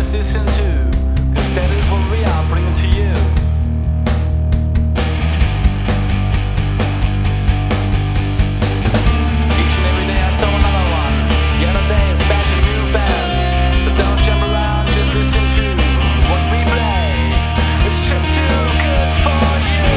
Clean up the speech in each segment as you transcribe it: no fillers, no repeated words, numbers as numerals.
just listen to, 'cause that is what we are bringing to you. Each and every day I saw another one. The other day is back a new band. So don't jump around, just listen to what we play. It's just too good for you.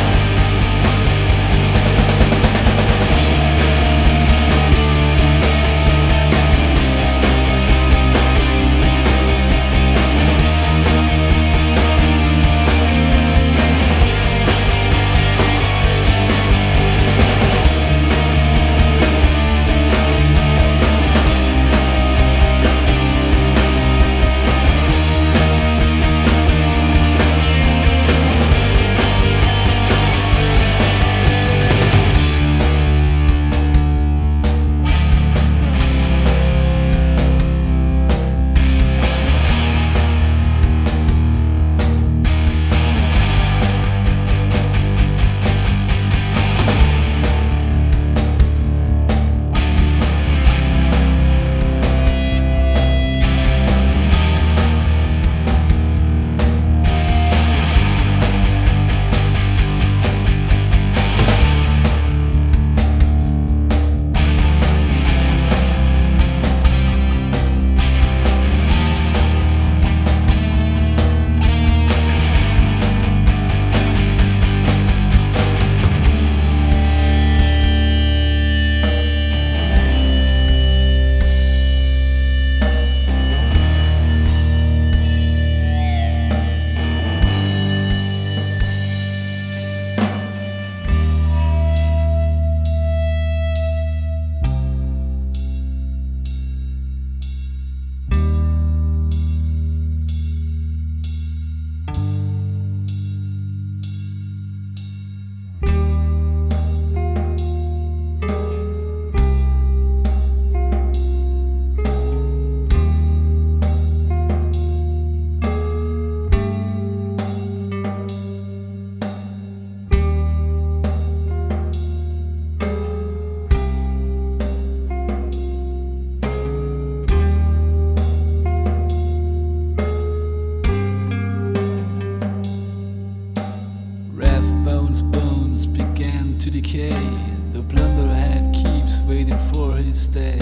Bones began to decay. The plunderhead keeps waiting for his day.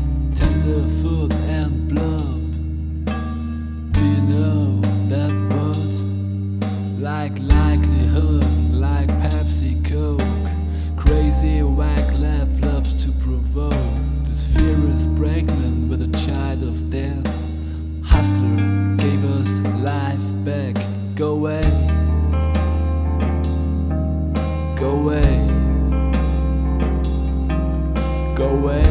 Tenderfoot and Blub. Do you know that word? Like likelihood, like Pepsi Coke. Crazy whack left loves to provoke. This fear is pregnant with a child of death. Hustler gave us life back. Go away. Go away, go away,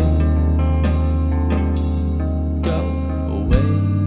go away,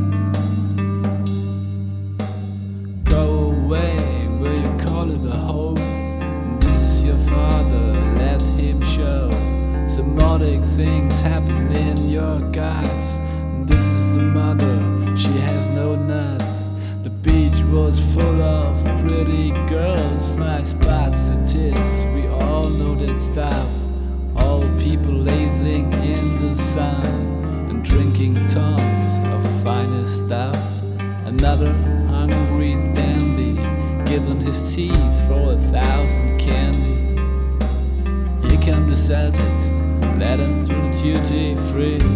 go away, where you call it a home. This is your father, let him show. Somatic things happen in your guts. This is the mother, she has no nuts. The beach was full of pretty girls, nice butts and tits, we all know that stuff. All people lazing in the sun and drinking tons of finest stuff. Another hungry dandy giving his teeth for 1,000 candy. Here come the Celtics, let them through the duty free.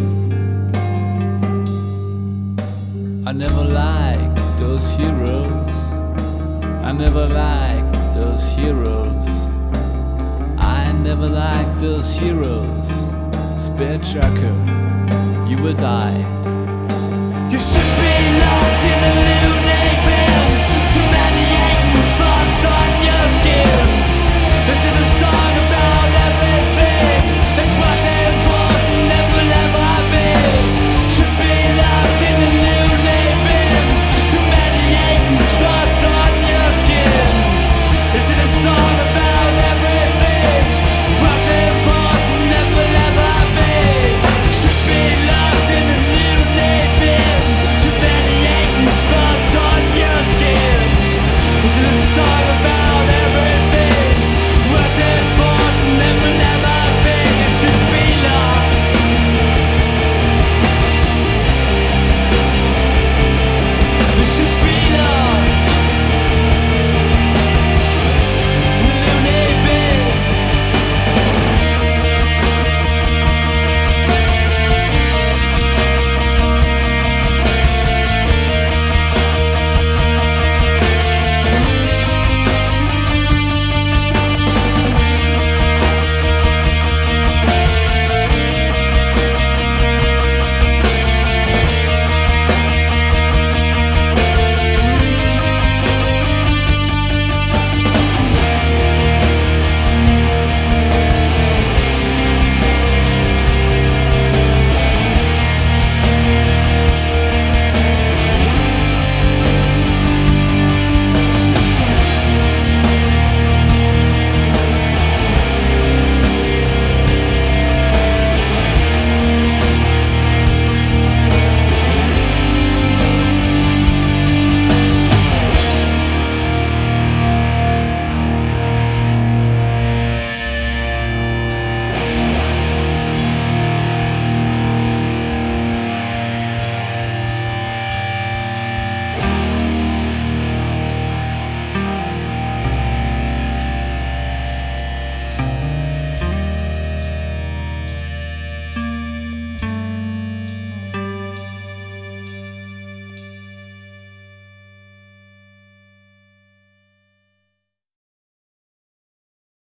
I never liked those heroes. I never liked those heroes. I never liked those heroes. Spare trucker, you will die. You should be